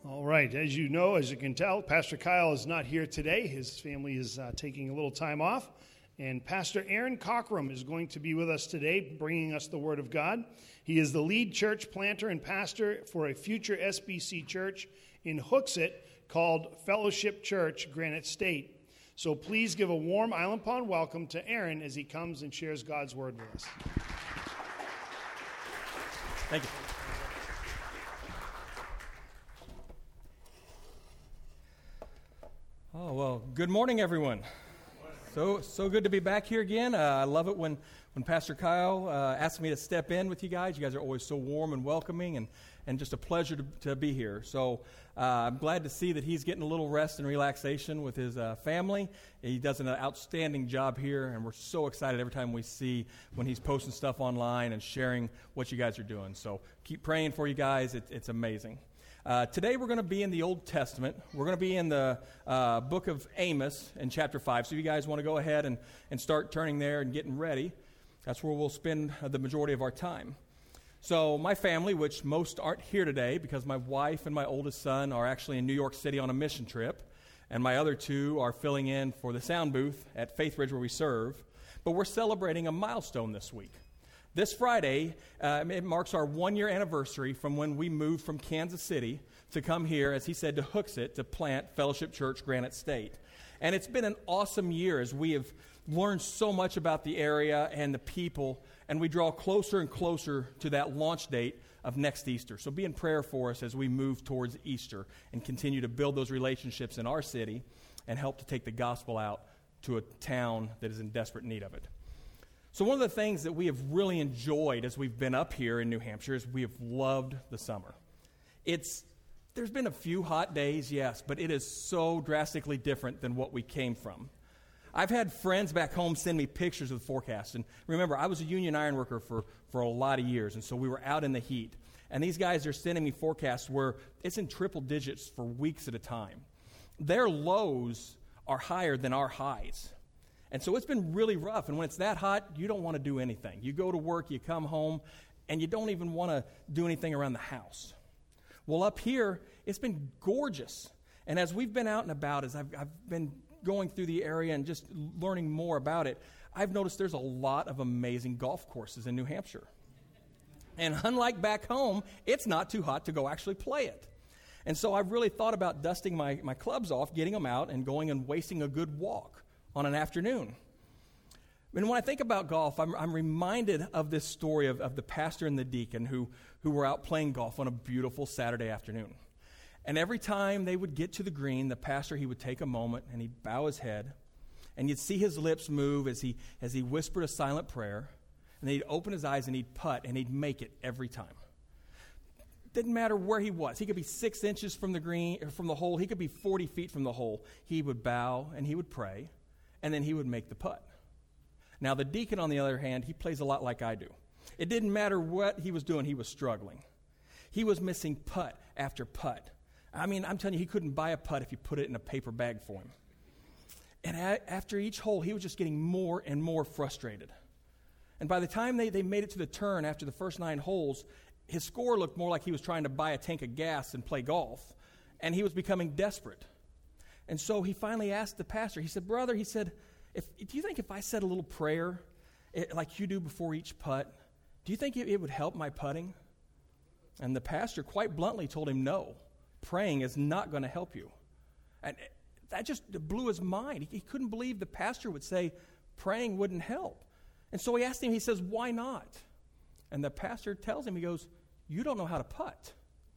All right, as you know, as you can tell, Pastor Kyle is not here today. His family is taking a little time off. And Pastor Aaron Cockrum is going to be with us today, bringing us the Word of God. He is the lead church planter and pastor for a future SBC church in Hooksett called Fellowship Church, Granite State. So please give a warm Island Pond welcome to Aaron as he comes and shares God's Word with us. Thank you. Oh, well, good morning, everyone. So good to be back here again. I love it when Pastor Kyle asks me to step in with you guys. You guys are always so warm and welcoming, and just a pleasure to be here. So I'm glad to see that he's getting a little rest and relaxation with his family. He does an outstanding job here, and we're so excited every time we see when he's posting stuff online and sharing what you guys are doing. So keep praying for you guys. It's amazing. Today we're going to be in the Old Testament. We're going to be in the book of Amos in chapter 5. So if you guys want to go ahead and start turning there and getting ready, that's where we'll spend the majority of our time. So my family, which most aren't here today because my wife and my oldest son are actually in New York City on a mission trip, and my other two are filling in for the sound booth at Faith Ridge where we serve, but we're celebrating a milestone this week. This Friday, it marks our one-year anniversary from when we moved from Kansas City to come here, as he said, to Hooksett to plant Fellowship Church, Granite State. And it's been an awesome year as we have learned so much about the area and the people, and we draw closer and closer to that launch date of next Easter. So be in prayer for us as we move towards Easter and continue to build those relationships in our city and help to take the gospel out to a town that is in desperate need of it. So one of the things that we have really enjoyed as we've been up here in New Hampshire is we have loved the summer. There's been a few hot days, yes, but it is so drastically different than what we came from. I've had friends back home send me pictures of the forecast. And remember, I was a union iron worker for a lot of years, and so we were out in the heat. And these guys are sending me forecasts where it's in triple digits for weeks at a time. Their lows are higher than our highs. And so it's been really rough, and when it's that hot, you don't want to do anything. You go to work, you come home, and you don't even want to do anything around the house. Well, up here, it's been gorgeous. And as we've been out and about, as I've been going through the area and just learning more about it, I've noticed there's a lot of amazing golf courses in New Hampshire. And unlike back home, it's not too hot to go actually play it. And so I've really thought about dusting my clubs off, getting them out, and going and wasting a good walk on an afternoon. And when I think about golf, I'm reminded of this story of the pastor and the deacon who were out playing golf on a beautiful Saturday afternoon. And every time they would get to the green, the pastor, he would take a moment and he'd bow his head, and you'd see his lips move as he whispered a silent prayer, and then he'd open his eyes and he'd putt, and he'd make it every time. Didn't matter where he was. He could be 6 inches from the green, or from the hole. He could be 40 feet from the hole. He would bow and he would pray, and then he would make the putt. Now, the deacon, on the other hand, he plays a lot like I do. It didn't matter what he was doing, he was struggling. He was missing putt after putt. I mean, I'm telling you, he couldn't buy a putt if you put it in a paper bag for him. And after each hole, he was just getting more and more frustrated. And by the time they made it to the turn after the first 9 holes, his score looked more like he was trying to buy a tank of gas and play golf, and he was becoming desperate. And so he finally asked the pastor, he said, "Brother," he said, do you think if I said a little prayer like you do before each putt, do you think it would help my putting? And the pastor quite bluntly told him, no, praying is not going to help you. And that just blew his mind. He couldn't believe the pastor would say praying wouldn't help. And so he asked him, he says, "Why not?" And the pastor tells him, he goes, "You don't know how to putt."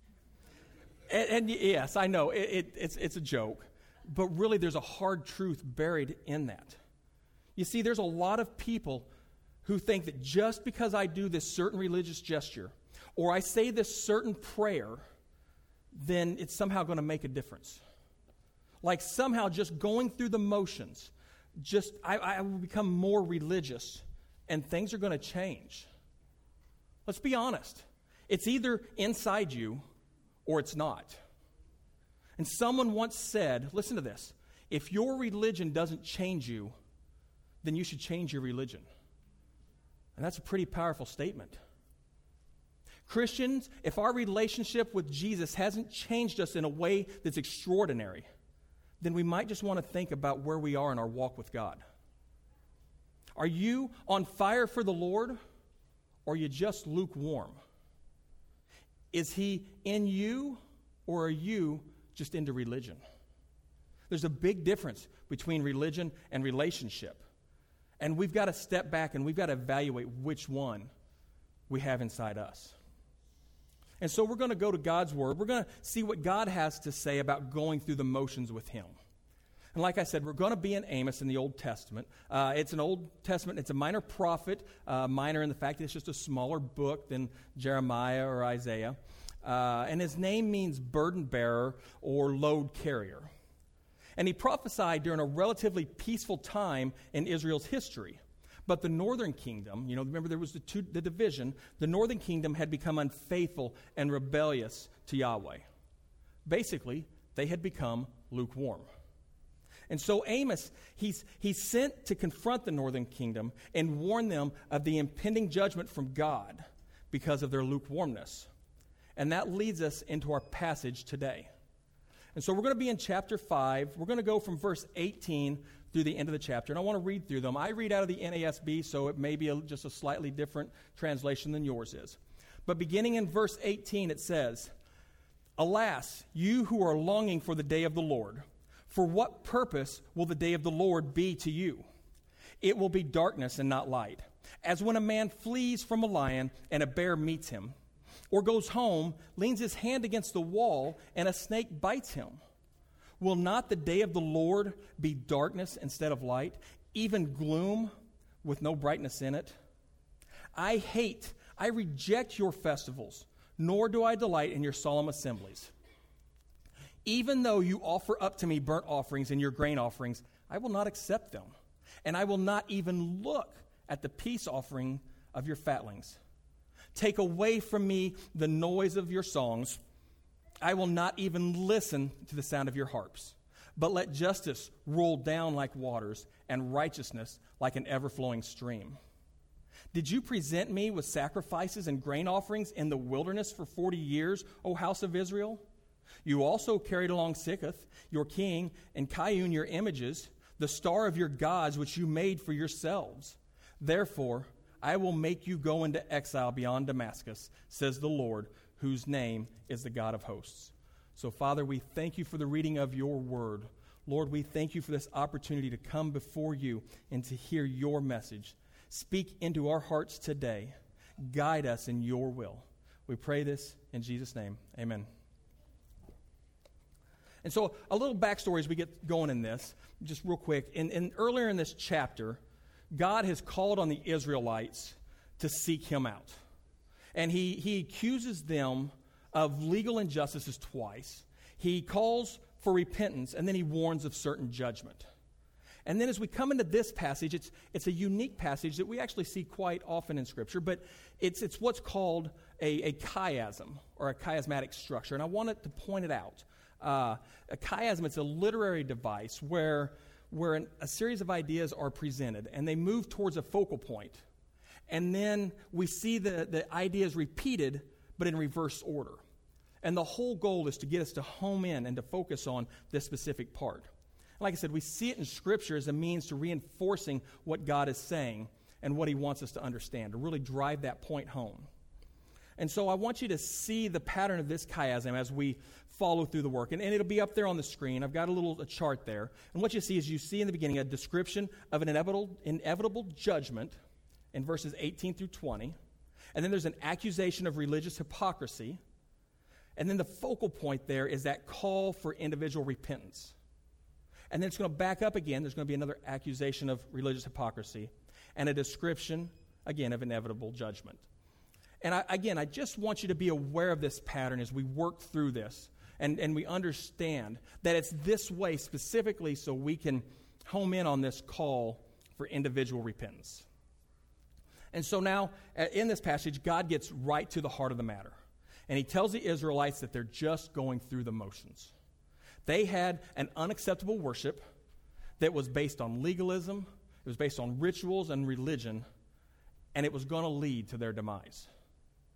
And yes, I know, it's a joke. But really, there's a hard truth buried in that. You see, there's a lot of people who think that just because I do this certain religious gesture or I say this certain prayer, then it's somehow going to make a difference. Like somehow just going through the motions, I will become more religious and things are going to change. Let's be honest. It's either inside you or it's not. And someone once said, listen to this, if your religion doesn't change you, then you should change your religion. And that's a pretty powerful statement. Christians, if our relationship with Jesus hasn't changed us in a way that's extraordinary, then we might just want to think about where we are in our walk with God. Are you on fire for the Lord, or are you just lukewarm? Is he in you, or are you just into religion? There's a big difference between religion and relationship. And we've got to step back and we've got to evaluate which one we have inside us. And so we're going to go to God's Word. We're going to see what God has to say about going through the motions with him. And like I said, we're going to be in Amos in the Old Testament. It's an Old Testament. It's a minor prophet, minor in the fact that it's just a smaller book than Jeremiah or Isaiah. And his name means burden bearer or load carrier. And he prophesied during a relatively peaceful time in Israel's history. But the northern kingdom, remember there was the division, the northern kingdom had become unfaithful and rebellious to Yahweh. Basically, they had become lukewarm. And so Amos, he's sent to confront the northern kingdom and warn them of the impending judgment from God because of their lukewarmness. And that leads us into our passage today. And so we're going to be in chapter 5. We're going to go from verse 18 through the end of the chapter. And I want to read through them. I read out of the NASB, so it may be just a slightly different translation than yours is. But beginning in verse 18, it says, "Alas, you who are longing for the day of the Lord, for what purpose will the day of the Lord be to you? It will be darkness and not light, as when a man flees from a lion and a bear meets him, or goes home, leans his hand against the wall, and a snake bites him. Will not the day of the Lord be darkness instead of light, even gloom with no brightness in it? I reject your festivals, nor do I delight in your solemn assemblies. Even though you offer up to me burnt offerings and your grain offerings, I will not accept them, and I will not even look at the peace offering of your fatlings. Take away from me the noise of your songs. I will not even listen to the sound of your harps. But let justice roll down like waters and righteousness like an ever-flowing stream. Did you present me with sacrifices and grain offerings in the wilderness for 40 years, O house of Israel? You also carried along Sikkoth, your king, and Kayun, your images, the star of your gods which you made for yourselves. Therefore, I will make you go into exile beyond Damascus, says the Lord, whose name is the God of hosts." So, Father, we thank you for the reading of your word. Lord, we thank you for this opportunity to come before you and to hear your message. Speak into our hearts today. Guide us in your will. We pray this in Jesus' name. Amen. And so a little backstory as we get going in this, just real quick. Earlier in this chapter, God has called on the Israelites to seek him out. And he accuses them of legal injustices twice. He calls for repentance, and then he warns of certain judgment. And then as we come into this passage, it's a unique passage that we actually see quite often in Scripture, but it's what's called a chiasm, or a chiasmatic structure. And I wanted to point it out. A chiasm, it's a literary device where a series of ideas are presented, and they move towards a focal point. And then we see the ideas repeated, but in reverse order. And the whole goal is to get us to home in and to focus on this specific part. Like I said, we see it in Scripture as a means to reinforcing what God is saying and what he wants us to understand, to really drive that point home. And so I want you to see the pattern of this chiasm as we follow through the work. And it'll be up there on the screen. I've got a chart there. And what you see is you see in the beginning a description of an inevitable judgment in verses 18 through 20. And then there's an accusation of religious hypocrisy. And then the focal point there is that call for individual repentance. And then it's going to back up again. There's going to be another accusation of religious hypocrisy and a description, again, of inevitable judgment. And I just want you to be aware of this pattern as we work through this and we understand that it's this way specifically so we can home in on this call for individual repentance. And so now, in this passage, God gets right to the heart of the matter. And he tells the Israelites that they're just going through the motions. They had an unacceptable worship that was based on legalism, it was based on rituals and religion, and it was going to lead to their demise.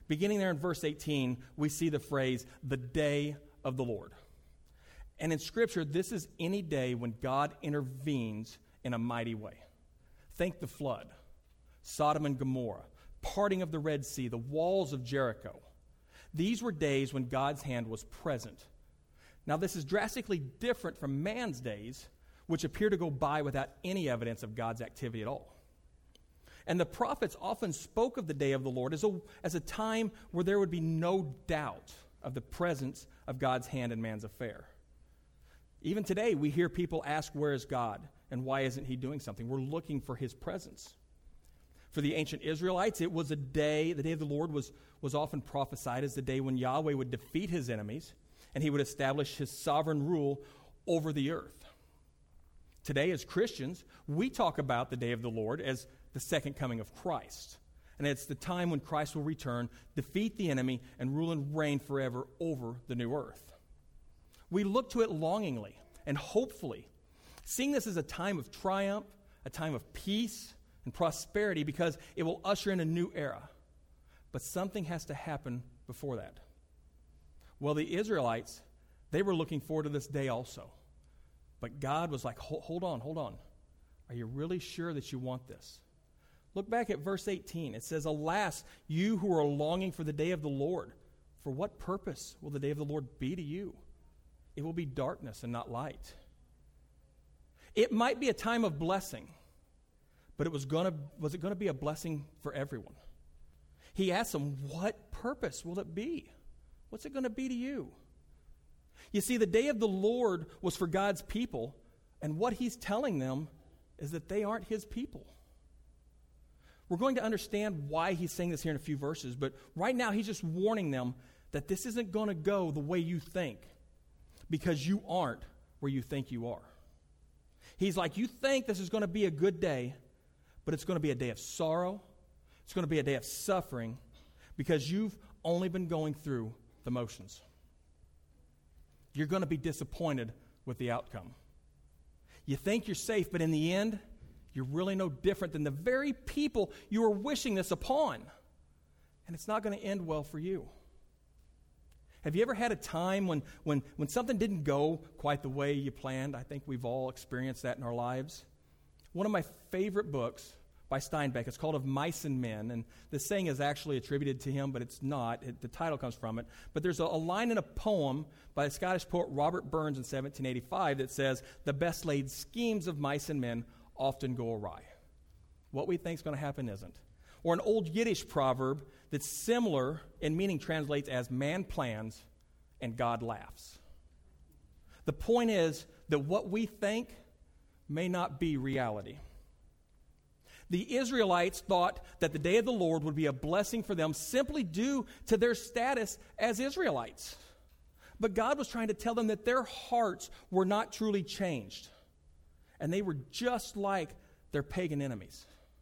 Beginning there in verse 18, we see the phrase, the day of the Lord. And in Scripture, this is any day when God intervenes in a mighty way. Think the flood, Sodom and Gomorrah, parting of the Red Sea, the walls of Jericho. These were days when God's hand was present. Now, this is drastically different from man's days, which appear to go by without any evidence of God's activity at all. And the prophets often spoke of the day of the Lord as a time where there would be no doubt of the presence of God's hand in man's affair. Even today, we hear people ask, where is God? And why isn't he doing something? We're looking for his presence. For the ancient Israelites, it was the day of the Lord was often prophesied as the day when Yahweh would defeat his enemies and he would establish his sovereign rule over the earth. Today, as Christians, we talk about the day of the Lord as the second coming of Christ. And it's the time when Christ will return, defeat the enemy, and rule and reign forever over the new earth. We look to it longingly and hopefully, seeing this as a time of triumph, a time of peace and prosperity, because it will usher in a new era. But something has to happen before that. Well, the Israelites, they were looking forward to this day also. But God was like, hold on. Are you really sure that you want this? Look back at verse 18. It says, alas, you who are longing for the day of the Lord, for what purpose will the day of the Lord be to you? It will be darkness and not light. It might be a time of blessing, but was it going to be a blessing for everyone? He asked them, what purpose will it be? What's it going to be to you? You see, the day of the Lord was for God's people, and what he's telling them is that they aren't his people. We're going to understand why he's saying this here in a few verses, but right now he's just warning them that this isn't going to go the way you think, because you aren't where you think you are. He's like, you think this is going to be a good day, but it's going to be a day of sorrow. It's going to be a day of suffering, because you've only been going through the motions. You're going to be disappointed with the outcome. You think you're safe, but in the end, you're really no different than the very people you were wishing this upon. And it's not going to end well for you. Have you ever had a time when something didn't go quite the way you planned? I think we've all experienced that in our lives. One of my favorite books by Steinbeck, it's called Of Mice and Men, and the saying is actually attributed to him, but it's not. The title comes from it. But there's a line in a poem by the Scottish poet Robert Burns in 1785 that says, the best laid schemes of mice and men often go awry. What we think is going to happen isn't. Or an old Yiddish proverb that's similar in meaning translates as man plans and God laughs. The point is that what we think may not be reality. The Israelites thought that the day of the Lord would be a blessing for them simply due to their status as Israelites. But God was trying to tell them that their hearts were not truly changed. And they were just like their pagan enemies.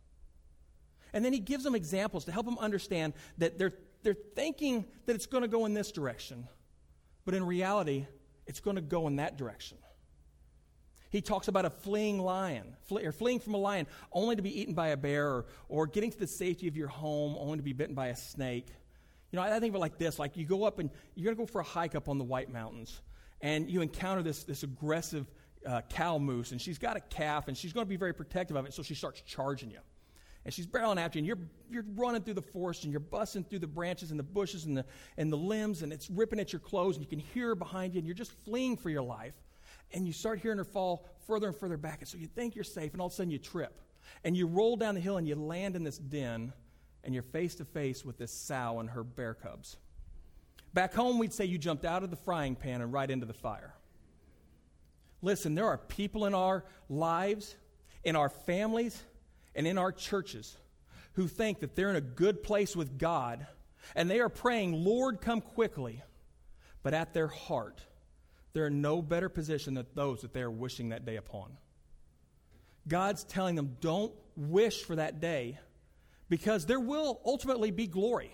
And then he gives them examples to help them understand that they're thinking that it's going to go in this direction. But in reality, it's going to go in that direction. He talks about a fleeing from a lion only to be eaten by a bear, or getting to the safety of your home only to be bitten by a snake. You know, I think of it like this. Like you go up and you're going to go for a hike up on the White Mountains, and you encounter this aggressive cow moose, and she's got a calf, and she's going to be very protective of it, so she starts charging you. And she's barreling after you, and you're running through the forest, and you're busting through the branches and the bushes and the limbs, and it's ripping at your clothes, and you can hear her behind you, and you're just fleeing for your life. And you start hearing her fall further and further back, and so you think you're safe, and all of a sudden you trip. And you roll down the hill, and you land in this den, and you're face to face with this sow and her bear cubs. Back home, we'd say you jumped out of the frying pan and right into the fire. Listen, there are people in our lives, in our families, and in our churches who think that they're in a good place with God, and they are praying, Lord, come quickly. But at their heart, they're in no better position than those that they are wishing that day upon. God's telling them, don't wish for that day, because there will ultimately be glory.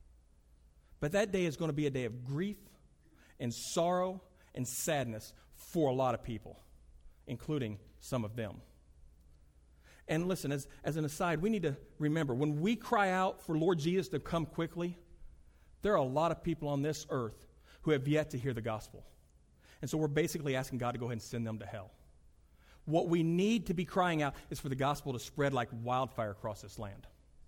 But that day is going to be a day of grief and sorrow and sadness for a lot of people, including some of them. And listen, as an aside, we need to remember, when we cry out for Lord Jesus to come quickly, there are a lot of people on this earth who have yet to hear the gospel. And so we're basically asking God to go ahead and send them to hell. What we need to be crying out is for the gospel to spread like wildfire across this land.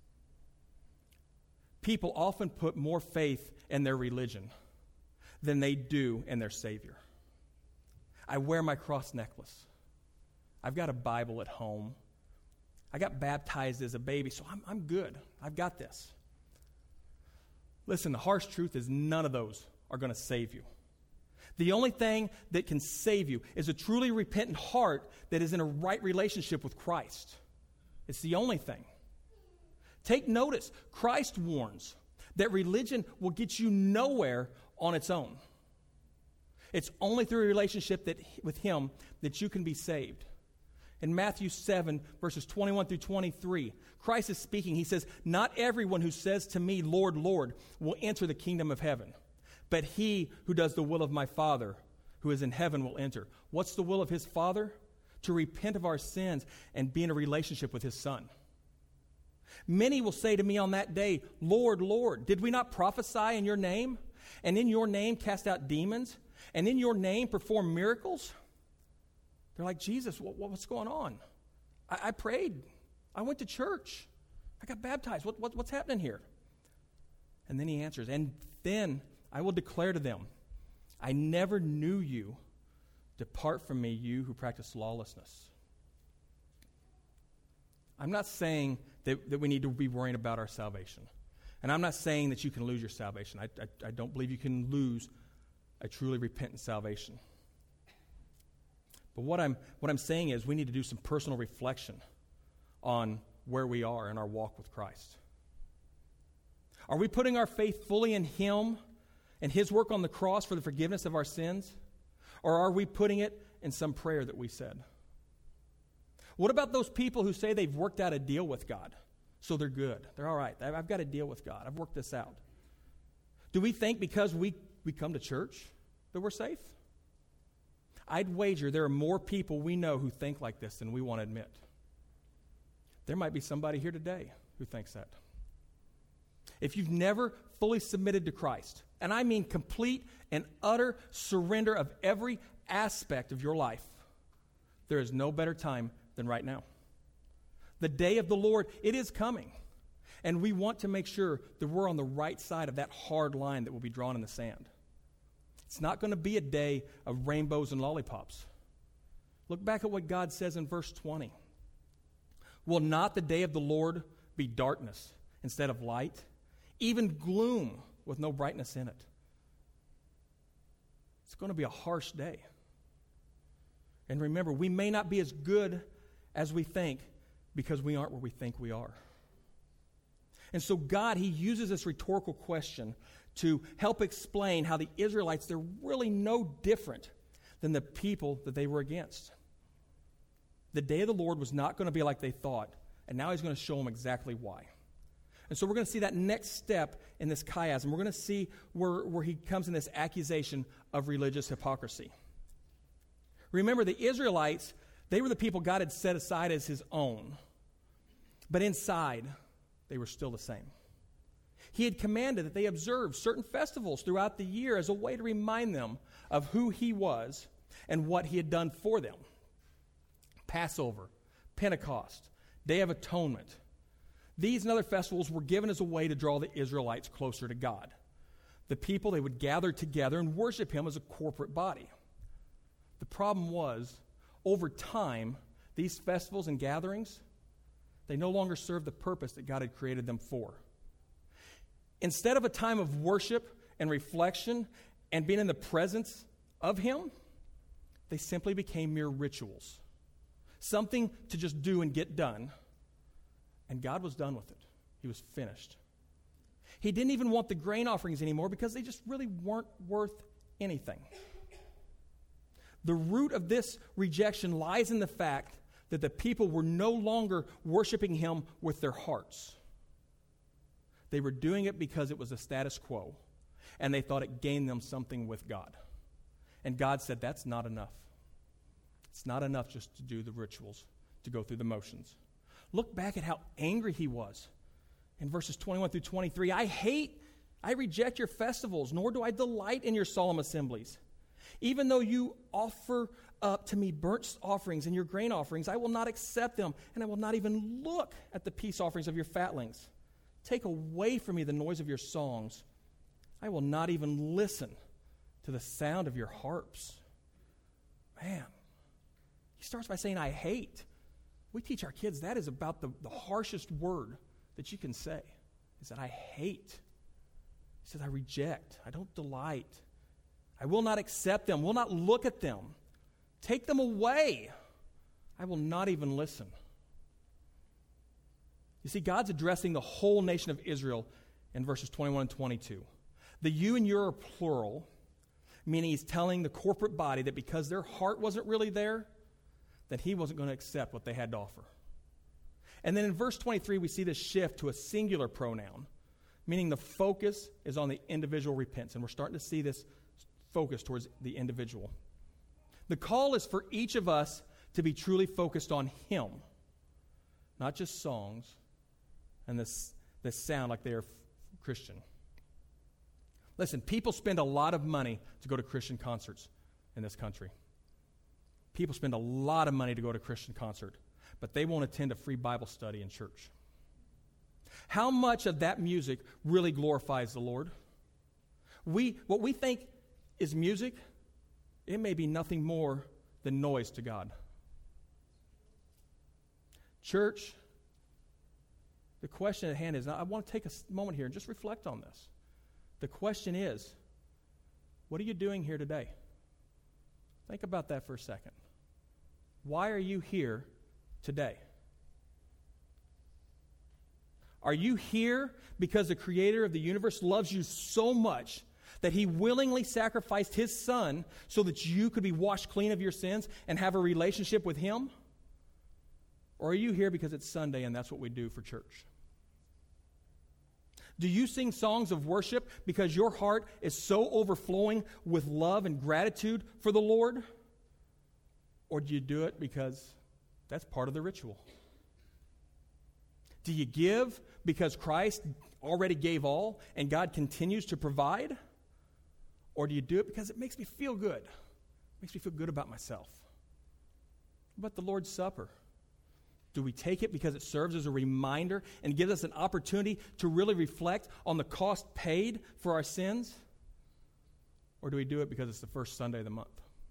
People often put more faith in their religion than they do in their Savior. I wear my cross necklace. I've got a Bible at home. I got baptized as a baby, so I'm good. I've got this. Listen, the harsh truth is none of those are going to save you. The only thing that can save you is a truly repentant heart that is in a right relationship with Christ. It's the only thing. Take notice, Christ warns that religion will get you nowhere on its own. It's only through a relationship with Him that you can be saved. In Matthew 7, verses 21 through 23, Christ is speaking. He says, "Not everyone who says to me, 'Lord, Lord,' will enter the kingdom of heaven, but he who does the will of my Father who is in heaven will enter." What's the will of His Father? To repent of our sins and be in a relationship with His Son. Many will say to me on that day, "Lord, Lord, did we not prophesy in your name? And in your name cast out demons? And in your name perform miracles?" They're like, "Jesus, what's going on? I prayed. I went to church. I got baptized. What's happening here?" And then He answers, "And then I will declare to them, I never knew you. Depart from me, you who practice lawlessness." I'm not saying that we need to be worrying about our salvation. And I'm not saying that you can lose your salvation. I don't believe you can lose a truly repentant salvation. But what I'm saying is we need to do some personal reflection on where we are in our walk with Christ. Are we putting our faith fully in Him and His work on the cross for the forgiveness of our sins? Or are we putting it in some prayer that we said? What about those people who say they've worked out a deal with God, so they're good? They're all right. I've got a deal with God. I've worked this out. Do we think because we come to church that we're safe? I'd wager there are more people we know who think like this than we want to admit. There might be somebody here today who thinks that. If you've never fully submitted to Christ, and I mean complete and utter surrender of every aspect of your life, there is no better time than right now. The day of the Lord, it is coming. And we want to make sure that we're on the right side of that hard line that will be drawn in the sand. It's not going to be a day of rainbows and lollipops. Look back at what God says in verse 20. "Will not the day of the Lord be darkness instead of light, even gloom with no brightness in it?" It's going to be a harsh day. And remember, we may not be as good as we think because we aren't where we think we are. And so God, He uses this rhetorical question to help explain how the Israelites, they're really no different than the people that they were against. The day of the Lord was not going to be like they thought, and now He's going to show them exactly why. And so we're going to see that next step in this chiasm. We're going to see where he comes in this accusation of religious hypocrisy. Remember, the Israelites, they were the people God had set aside as His own. But inside, they were still the same. He had commanded that they observe certain festivals throughout the year as a way to remind them of who He was and what He had done for them. Passover, Pentecost, Day of Atonement. These and other festivals were given as a way to draw the Israelites closer to God. The people, they would gather together and worship Him as a corporate body. The problem was, over time, these festivals and gatherings, they no longer served the purpose that God had created them for. Instead of a time of worship and reflection and being in the presence of Him, they simply became mere rituals. Something to just do and get done. And God was done with it. He was finished. He didn't even want the grain offerings anymore because they just really weren't worth anything. The root of this rejection lies in the fact that the people were no longer worshiping Him with their hearts. They were doing it because it was a status quo, and they thought it gained them something with God. And God said, that's not enough. It's not enough just to do the rituals, to go through the motions. Look back at how angry He was. In verses 21 through 23, I hate I reject your festivals, nor do I delight in your solemn assemblies. Even though you offer up to me burnt offerings and your grain offerings, I will not accept them, and I will not even look at the peace offerings of your fatlings. Take away from me the noise of your songs. I will not even listen to the sound of your harps. Man, he starts by saying, I hate. We teach our kids that is about the harshest word that you can say, is that I hate. He says, I reject. I don't delight. I will not accept them, will not look at them. Take them away. I will not even listen. You see, God's addressing the whole nation of Israel in verses 21 and 22. The you and your are plural, meaning he's telling the corporate body that because their heart wasn't really there, that he wasn't going to accept what they had to offer. And then in verse 23, we see this shift to a singular pronoun, meaning the focus is on the individual repentance. And we're starting to see this focus towards the individual. The call is for each of us to be truly focused on him, not just songs and that sound like they are Christian. Listen, people spend a lot of money to go to Christian concerts in this country. People spend a lot of money to go to a Christian concert, but they won't attend a free Bible study in church. How much of that music really glorifies the Lord? What we think is music, it may be nothing more than noise to God. Church, the question at hand is, I want to take a moment here and just reflect on this. The question is, what are you doing here today? Think about that for a second. Why are you here today? Are you here because the creator of the universe loves you so much that he willingly sacrificed his son so that you could be washed clean of your sins and have a relationship with him? Or are you here because it's Sunday and that's what we do for church? Do you sing songs of worship because your heart is so overflowing with love and gratitude for the Lord? Or do you do it because that's part of the ritual? Do you give because Christ already gave all and God continues to provide? Or do you do it because it makes me feel good? It makes me feel good about myself. What about the Lord's Supper? Do we take it because it serves as a reminder and gives us an opportunity to really reflect on the cost paid for our sins? Or do we do it because it's the first Sunday of the month?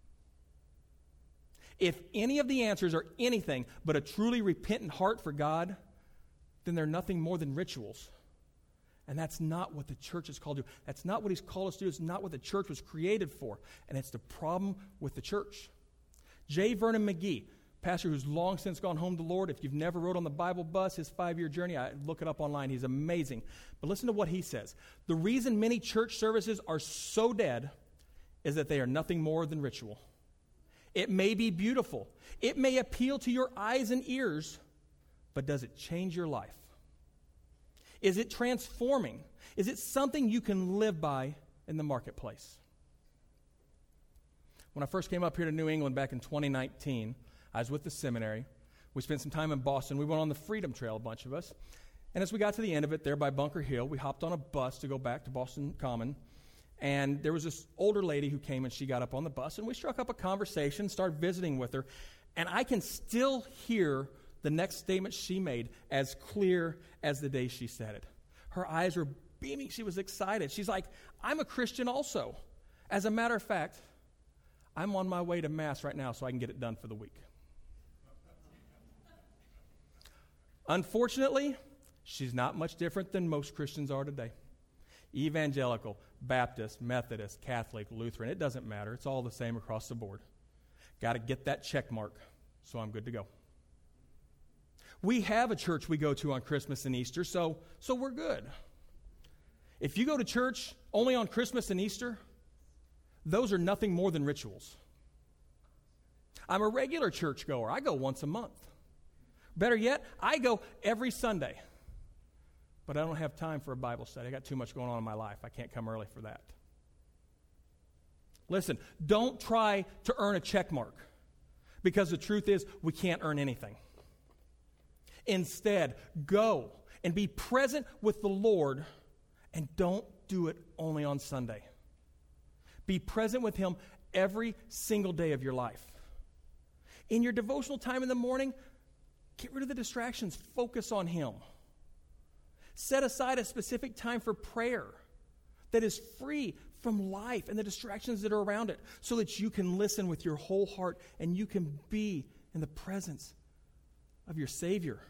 If any of the answers are anything but a truly repentant heart for God, then they're nothing more than rituals. And that's not what the church is called to do. That's not what he's called us to do. It's not what the church was created for. And it's the problem with the church. J. Vernon McGee, pastor who's long since gone home to the Lord. If you've never rode on the Bible bus, his 5-year journey, look it up online. He's amazing. But listen to what he says. The reason many church services are so dead is that they are nothing more than ritual. It may be beautiful. It may appeal to your eyes and ears, but does it change your life? Is it transforming? Is it something you can live by in the marketplace? When I first came up here to New England back in 2019, I was with the seminary. We spent some time in Boston. We went on the Freedom Trail, a bunch of us. And as we got to the end of it, there by Bunker Hill, we hopped on a bus to go back to Boston Common. And there was this older lady who came and she got up on the bus. And we struck up a conversation, started visiting with her. And I can still hear the next statement she made as clear as the day she said it. Her eyes were beaming. She was excited. She's like, I'm a Christian also. As a matter of fact, I'm on my way to Mass right now so I can get it done for the week. Unfortunately, she's not much different than most Christians are today. Evangelical, Baptist, Methodist, Catholic, Lutheran, it doesn't matter. It's all the same across the board. Got to get that check mark, so I'm good to go. We have a church we go to on Christmas and Easter, so we're good. If you go to church only on Christmas and Easter, those are nothing more than rituals. I'm a regular churchgoer. I go once a month. Better yet, I go every Sunday. But I don't have time for a Bible study. I got too much going on in my life. I can't come early for that. Listen, don't try to earn a check mark, because the truth is we can't earn anything. Instead, go and be present with the Lord and don't do it only on Sunday. Be present with him every single day of your life. In your devotional time in the morning, get rid of the distractions. Focus on him. Set aside a specific time for prayer that is free from life and the distractions that are around it so that you can listen with your whole heart and you can be in the presence of your Savior.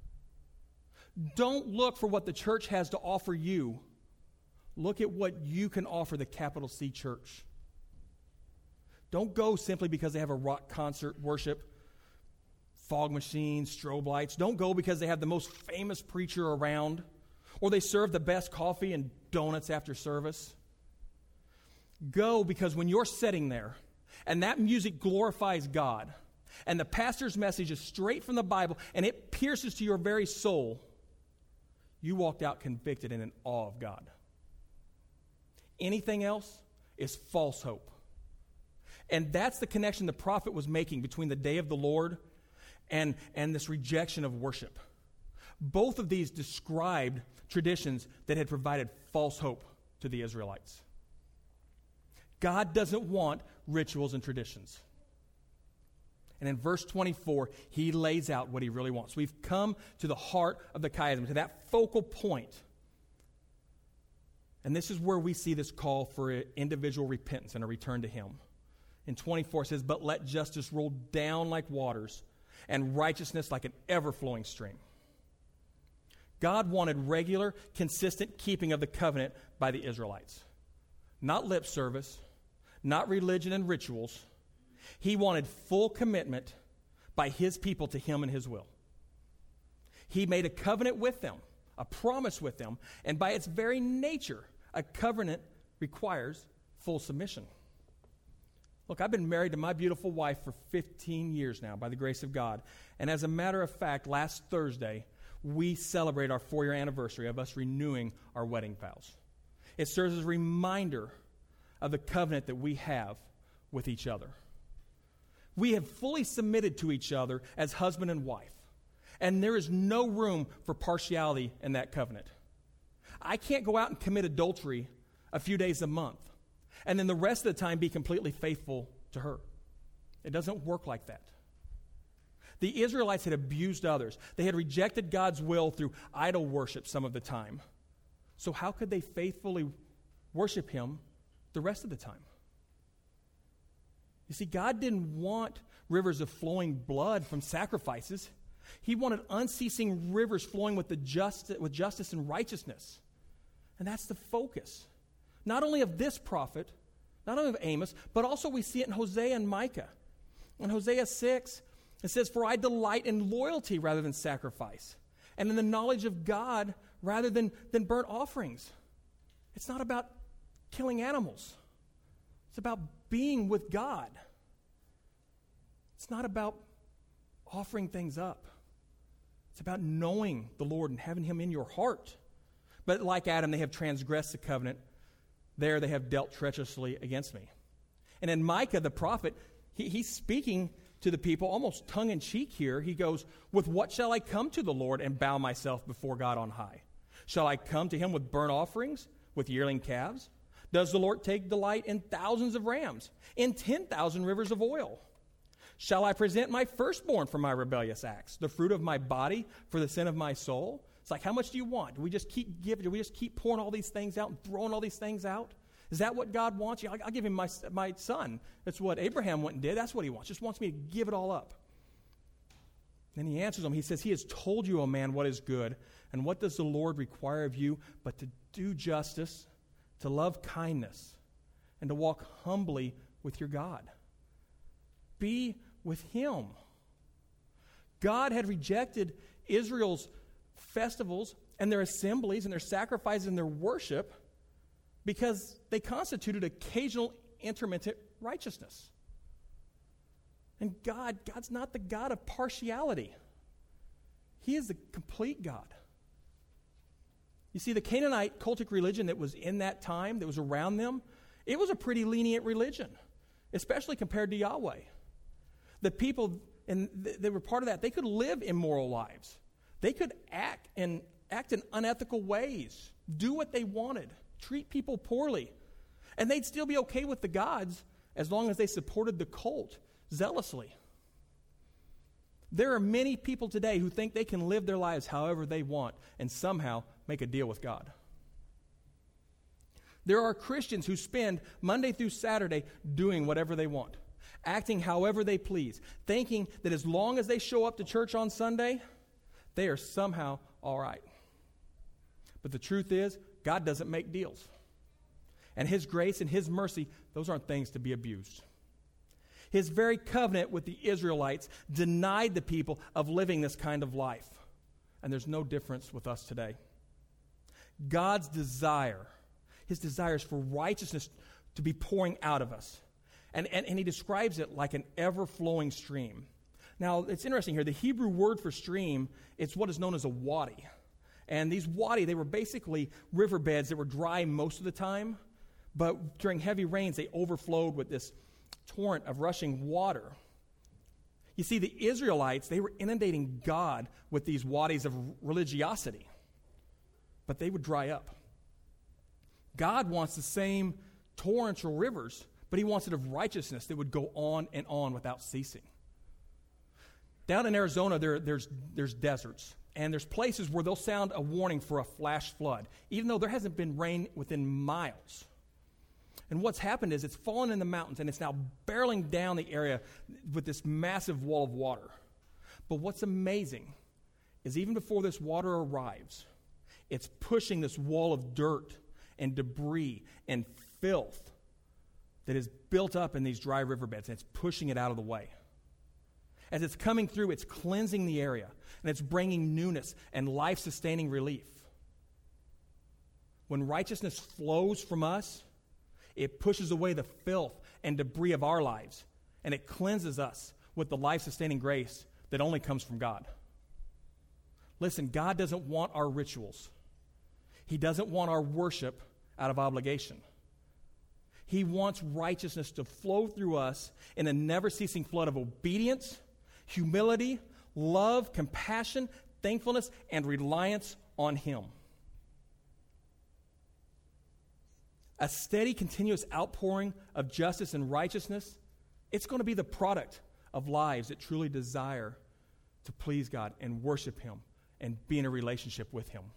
Don't look for what the church has to offer you. Look at what you can offer the capital C church. Don't go simply because they have a rock concert worship, fog machines, strobe lights. Don't go because they have the most famous preacher around or they serve the best coffee and donuts after service. Go because when you're sitting there and that music glorifies God and the pastor's message is straight from the Bible and it pierces to your very soul, you walked out convicted and in awe of God. Anything else is false hope. And that's the connection the prophet was making between the day of the Lord and this rejection of worship. Both of these described traditions that had provided false hope to the Israelites. God doesn't want rituals and traditions. And in verse 24, he lays out what he really wants. We've come to the heart of the chiasm, to that focal point. And this is where we see this call for individual repentance and a return to him. In 24 it says, "But let justice roll down like waters and righteousness like an ever-flowing stream." God wanted regular, consistent keeping of the covenant by the Israelites. Not lip service, not religion and rituals. He wanted full commitment by his people to him and his will. He made a covenant with them, a promise with them, and by its very nature, a covenant requires full submission. Look, I've been married to my beautiful wife for 15 years now, by the grace of God. And as a matter of fact, last Thursday, we celebrate our 4-year anniversary of us renewing our wedding vows. It serves as a reminder of the covenant that we have with each other. We have fully submitted to each other as husband and wife. And there is no room for partiality in that covenant. I can't go out and commit adultery a few days a month and then the rest of the time be completely faithful to her. It doesn't work like that. The Israelites had abused others. They had rejected God's will through idol worship some of the time. So how could they faithfully worship him the rest of the time? You see, God didn't want rivers of flowing blood from sacrifices. He wanted unceasing rivers flowing with justice and righteousness. And that's the focus. Not only of this prophet, not only of Amos, but also we see it in Hosea and Micah. In Hosea 6, it says, "For I delight in loyalty rather than sacrifice, and in the knowledge of God rather than burnt offerings." It's not about killing animals. It's about being with God. It's not about offering things up. It's about knowing the Lord and having him in your heart. But like Adam, they have transgressed the covenant. There they have dealt treacherously against me. And in Micah, the prophet, he's speaking to the people almost tongue-in-cheek here. He goes, "With what shall I come to the Lord and bow myself before God on high? Shall I come to him with burnt offerings, with yearling calves? Does the Lord take delight in thousands of rams, in 10,000 rivers of oil? Shall I present my firstborn for my rebellious acts, the fruit of my body for the sin of my soul?" It's like, how much do you want? Do we just keep giving? Do we just keep pouring all these things out and throwing all these things out? Is that what God wants? Yeah, I'll give him my son. That's what Abraham went and did. That's what he wants. Just wants me to give it all up. Then he answers him. He says, "He has told you, O man, what is good. And what does the Lord require of you but to do justice, to love kindness, and to walk humbly with your God?" Be with him. God had rejected Israel's festivals and their assemblies and their sacrifices and their worship because they constituted occasional intermittent righteousness. And God's not the God of partiality. He is the complete God. You see, the Canaanite cultic religion that was in that time, that was around them, it was a pretty lenient religion, especially compared to Yahweh. The people, and they were part of that, they could live immoral lives. They could act in unethical ways, do what they wanted, treat people poorly. And they'd still be okay with the gods as long as they supported the cult zealously. There are many people today who think they can live their lives however they want and somehow make a deal with God. There are Christians who spend Monday through Saturday doing whatever they want, acting however they please, thinking that as long as they show up to church on Sunday, they are somehow all right. But the truth is, God doesn't make deals. And His grace and His mercy, those aren't things to be abused. His very covenant with the Israelites denied the people of living this kind of life. And there's no difference with us today. God's desire, His desire is for righteousness to be pouring out of us. And He describes it like an ever-flowing stream. Now, it's interesting here. The Hebrew word for stream, it's what is known as a wadi. And these wadi, they were basically riverbeds that were dry most of the time. But during heavy rains, they overflowed with this torrent of rushing water. You see, the Israelites, they were inundating God with these wadis of religiosity. But they would dry up. God wants the same torrential rivers, but He wants it of righteousness that would go on and on without ceasing. Down in Arizona, there's deserts. And there's places where they'll sound a warning for a flash flood, even though there hasn't been rain within miles. And what's happened is it's fallen in the mountains, and it's now barreling down the area with this massive wall of water. But what's amazing is even before this water arrives, it's pushing this wall of dirt and debris and filth that is built up in these dry riverbeds, and it's pushing it out of the way. As it's coming through, it's cleansing the area, and it's bringing newness and life-sustaining relief. When righteousness flows from us, it pushes away the filth and debris of our lives, and it cleanses us with the life-sustaining grace that only comes from God. Listen, God doesn't want our rituals. He doesn't want our worship out of obligation. He wants righteousness to flow through us in a never-ceasing flood of obedience, humility, love, compassion, thankfulness, and reliance on Him. A steady, continuous outpouring of justice and righteousness, it's going to be the product of lives that truly desire to please God and worship Him and be in a relationship with Him.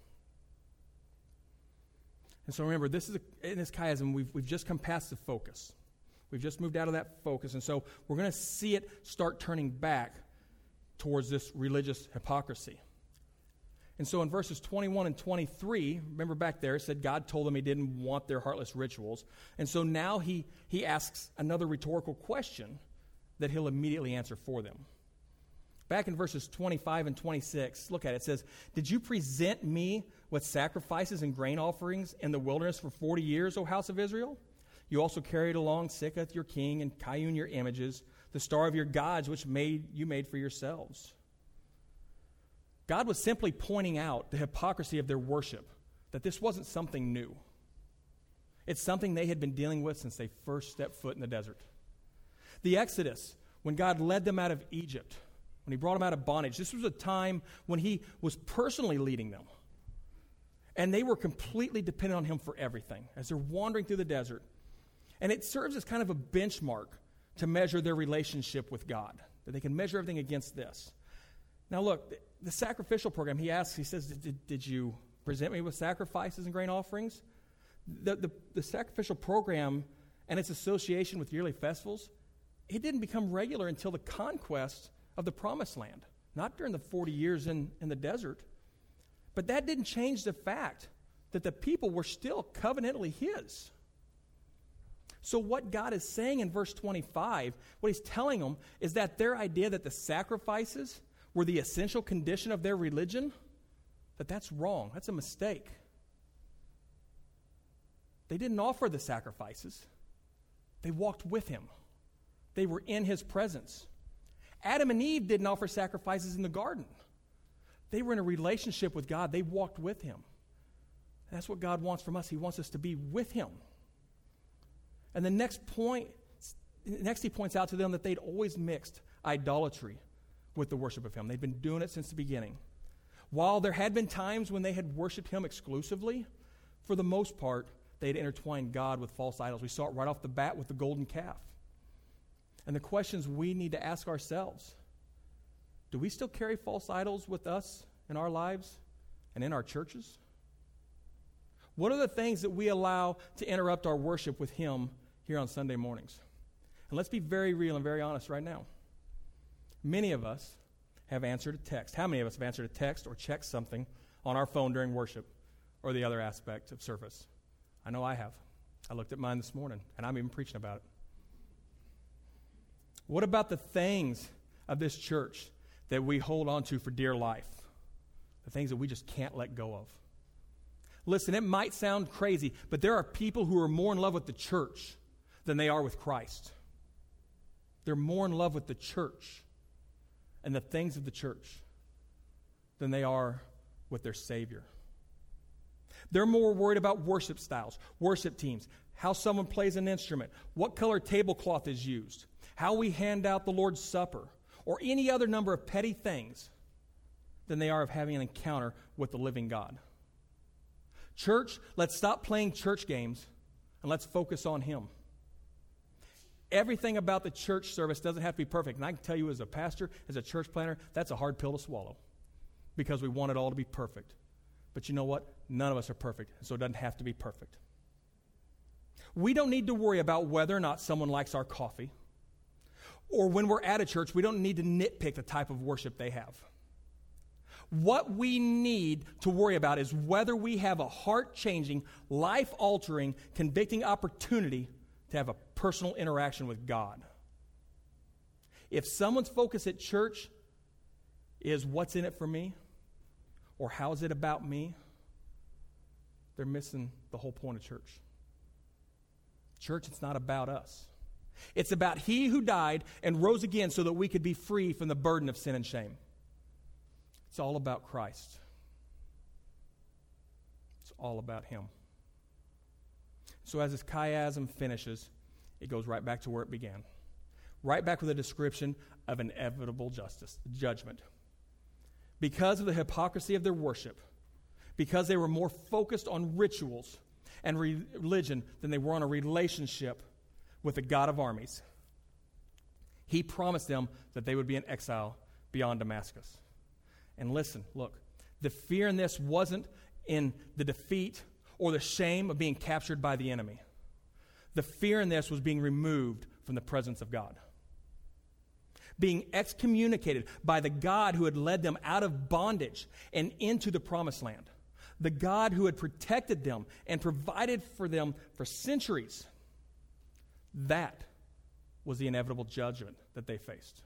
And so remember, in this chiasm, we've just come past the focus. We've just moved out of that focus. And so we're going to see it start turning back towards this religious hypocrisy. And so in verses 21 and 23, remember back there, it said God told them He didn't want their heartless rituals. And so now he asks another rhetorical question that He'll immediately answer for them. Back in verses 25 and 26, look at it. It says, "Did you present me with sacrifices and grain offerings in the wilderness for 40 years, O house of Israel? You also carried along Sikkoth your king and Kayun your images, the star of your gods which you made for yourselves." God was simply pointing out the hypocrisy of their worship, that this wasn't something new. It's something they had been dealing with since they first stepped foot in the desert. The Exodus, when God led them out of Egypt, when He brought them out of bondage, this was a time when He was personally leading them. And they were completely dependent on Him for everything as they're wandering through the desert. And it serves as kind of a benchmark to measure their relationship with God, that they can measure everything against this. Now look, the sacrificial program, he says, did you present me with sacrifices and grain offerings? The sacrificial program and its association with yearly festivals, it didn't become regular until the conquest of the Promised Land, not during the 40 years in the desert. But that didn't change the fact that the people were still covenantally His. So what God is saying in verse 25, what He's telling them is that their idea that the sacrifices were the essential condition of their religion, that's wrong. That's a mistake. They didn't offer the sacrifices. They walked with Him. They were in His presence. Adam and Eve didn't offer sacrifices in the garden. They were in a relationship with God. They walked with Him. That's what God wants from us. He wants us to be with Him. And the next He points out to them that they'd always mixed idolatry with the worship of Him. They'd been doing it since the beginning. While there had been times when they had worshiped Him exclusively, for the most part, they had intertwined God with false idols. We saw it right off the bat with the golden calf. And the questions we need to ask ourselves, do we still carry false idols with us in our lives and in our churches? What are the things that we allow to interrupt our worship with Him here on Sunday mornings? And let's be very real and very honest right now. Many of us have answered a text. How many of us have answered a text or checked something on our phone during worship or the other aspect of service? I know I have. I looked at mine this morning, and I'm even preaching about it. What about the things of this church that we hold on to for dear life? The things that we just can't let go of. Listen, it might sound crazy, but there are people who are more in love with the church than they are with Christ. They're more in love with the church and the things of the church than they are with their Savior. They're more worried about worship styles, worship teams, how someone plays an instrument, what color tablecloth is used, how we hand out the Lord's Supper, or any other number of petty things than they are of having an encounter with the living God. Church, let's stop playing church games and let's focus on Him. Everything about the church service doesn't have to be perfect. And I can tell you as a pastor, as a church planner, that's a hard pill to swallow because we want it all to be perfect. But you know what? None of us are perfect, so it doesn't have to be perfect. We don't need to worry about whether or not someone likes our coffee. Or when we're at a church, we don't need to nitpick the type of worship they have. What we need to worry about is whether we have a heart-changing, life-altering, convicting opportunity to have a personal interaction with God. If someone's focus at church is what's in it for me, or how is it about me, they're missing the whole point of church. Church, it's not about us. It's about He who died and rose again so that we could be free from the burden of sin and shame. It's all about Christ. It's all about Him. So as this chiasm finishes, it goes right back to where it began. Right back with a description of inevitable judgment. Because of the hypocrisy of their worship, because they were more focused on rituals and religion than they were on a relationship with the God of armies, He promised them that they would be in exile beyond Damascus. And listen, look, the fear in this wasn't in the defeat or the shame of being captured by the enemy. The fear in this was being removed from the presence of God. Being excommunicated by the God who had led them out of bondage and into the promised land. The God who had protected them and provided for them for centuries. That was the inevitable judgment that they faced.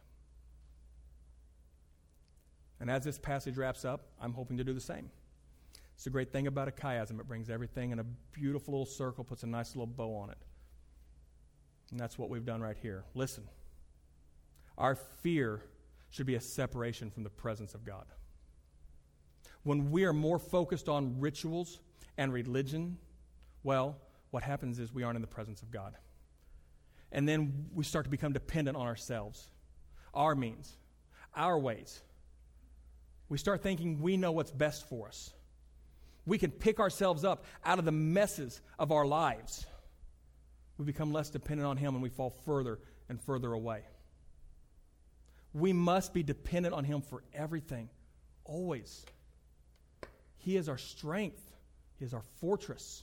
And as this passage wraps up, I'm hoping to do the same. It's the great thing about a chiasm. It brings everything in a beautiful little circle, puts a nice little bow on it. And that's what we've done right here. Listen, our fear should be a separation from the presence of God. When we are more focused on rituals and religion, well, what happens is we aren't in the presence of God. And then we start to become dependent on ourselves, our means, our ways. We start thinking we know what's best for us. We can pick ourselves up out of the messes of our lives. We become less dependent on Him and we fall further and further away. We must be dependent on Him for everything, always. He is our strength. He is our fortress.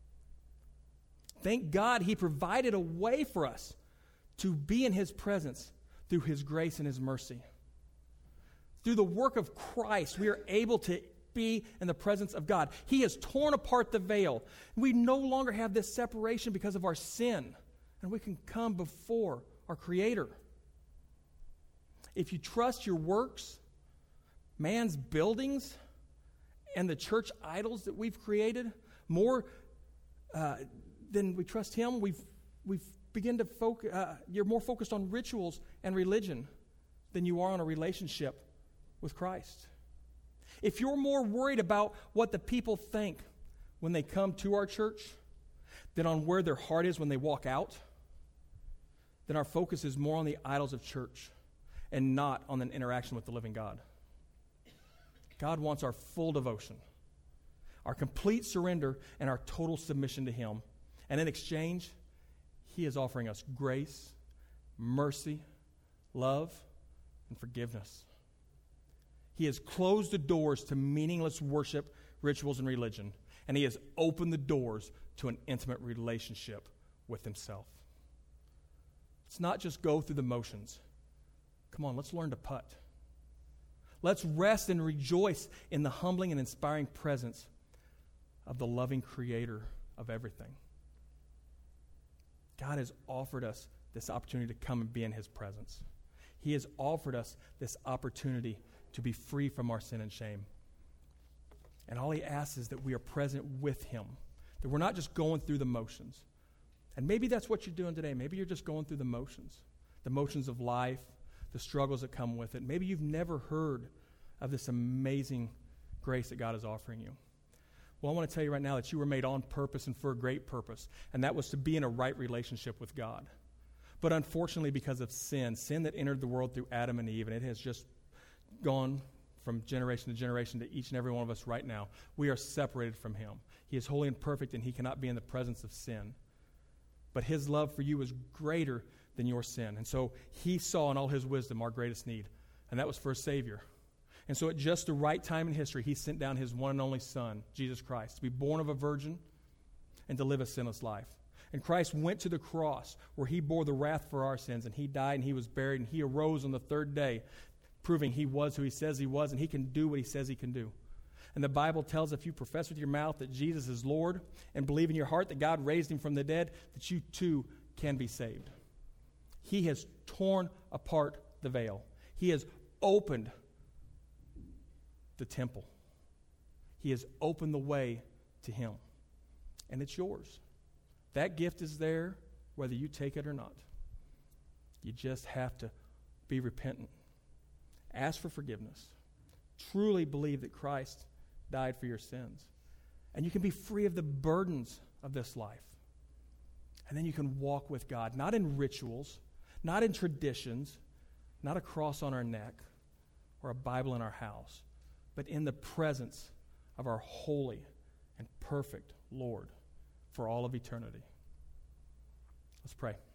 Thank God He provided a way for us to be in His presence through His grace and His mercy. Through the work of Christ, we are able to be in the presence of God. He has torn apart the veil. We no longer have this separation because of our sin, and we can come before our Creator. If you trust your works, man's buildings, and the church idols that we've created more than we trust Him, we've begin to focus. You're more focused on rituals and religion than you are on a relationship with Christ. If you're more worried about what the people think when they come to our church than on where their heart is when they walk out, then our focus is more on the idols of church and not on an interaction with the living God. God wants our full devotion, our complete surrender, and our total submission to Him. And in exchange, He is offering us grace, mercy, love, and forgiveness. He has closed the doors to meaningless worship, rituals, and religion, and He has opened the doors to an intimate relationship with Himself. Let's not just go through the motions. Come on, let's learn to putt. Let's rest and rejoice in the humbling and inspiring presence of the loving Creator of everything. God has offered us this opportunity to come and be in His presence. He has offered us this opportunity to be free from our sin and shame. And all He asks is that we are present with Him, that we're not just going through the motions. And maybe that's what you're doing today. Maybe you're just going through the motions of life, the struggles that come with it. Maybe you've never heard of this amazing grace that God is offering you. Well, I want to tell you right now that you were made on purpose and for a great purpose, and that was to be in a right relationship with God. But unfortunately, because of sin that entered the world through Adam and Eve, and it has just gone from generation to generation to each and every one of us right now, we are separated from Him. He is holy and perfect, and He cannot be in the presence of sin. But His love for you is greater than your sin. And so He saw in all His wisdom our greatest need, and that was for a Savior. And so at just the right time in history, He sent down His one and only Son, Jesus Christ, to be born of a virgin and to live a sinless life. And Christ went to the cross where He bore the wrath for our sins, and He died and He was buried, and He arose on the third day, proving He was who He says He was, and He can do what He says He can do. And the Bible tells if you profess with your mouth that Jesus is Lord and believe in your heart that God raised Him from the dead, that you too can be saved. He has torn apart the veil. He has opened the temple. He has opened the way to Him. And it's yours. That gift is there whether you take it or not. You just have to be repentant. Ask for forgiveness. Truly believe that Christ died for your sins. And you can be free of the burdens of this life. And then you can walk with God, not in rituals, not in traditions, not a cross on our neck or a Bible in our house, but in the presence of our holy and perfect Lord for all of eternity. Let's pray.